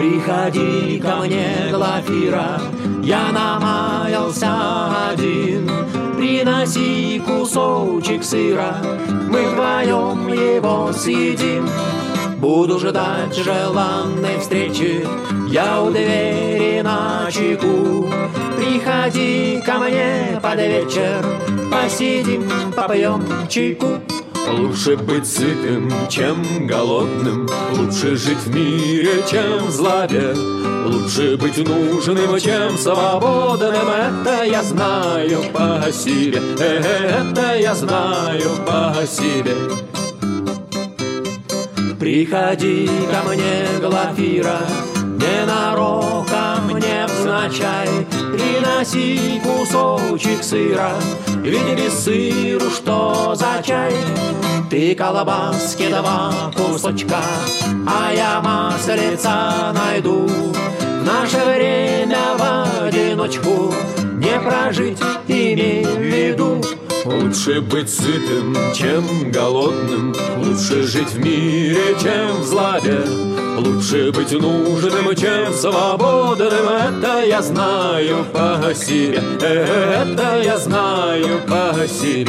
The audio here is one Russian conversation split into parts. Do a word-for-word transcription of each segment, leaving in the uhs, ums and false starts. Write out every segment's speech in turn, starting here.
Приходи ко мне, Глафира, я намаялся один. Приноси кусочек сыра, мы вдвоем его съедим. Буду ждать желанной встречи, я у двери на чеку. Приходи ко мне под вечер, посидим, попьем чайку. Лучше быть сытым, чем голодным, лучше жить в мире, чем в злобе. Лучше быть нужным, чем свободным, это я знаю по себе, это я знаю по себе. Приходи ко мне, Глафира, ненароком, невзначай. Приноси кусочек сыра, ведь без сыру что за чай? Ты колбаски два кусочка, а я маслица найду. В наше время в одиночку не прожить, имей в виду. Лучше быть сытым, чем голодным, лучше жить в мире, чем в злобе. Лучше быть нужным, чем свободным, это я знаю по себе, это я знаю по себе.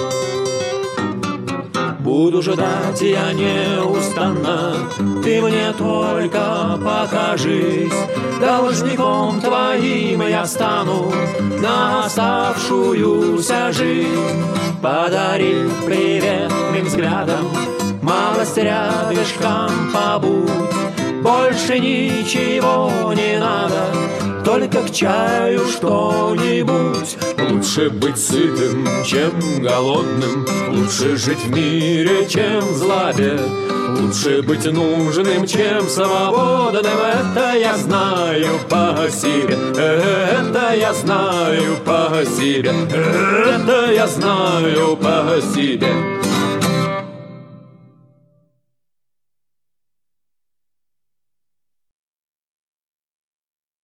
Буду ждать я неустанно, ты мне только покажись. Должником твоим я стану на оставшуюся жизнь. Подари приветным взглядом, малость рядышком побудь. Больше ничего не надо, только к чаю что-нибудь. Лучше быть сытым, чем голодным, лучше жить в мире, чем в злобе. Лучше быть нужным, чем свободным, это я знаю по себе, это я знаю по себе, это я знаю по себе.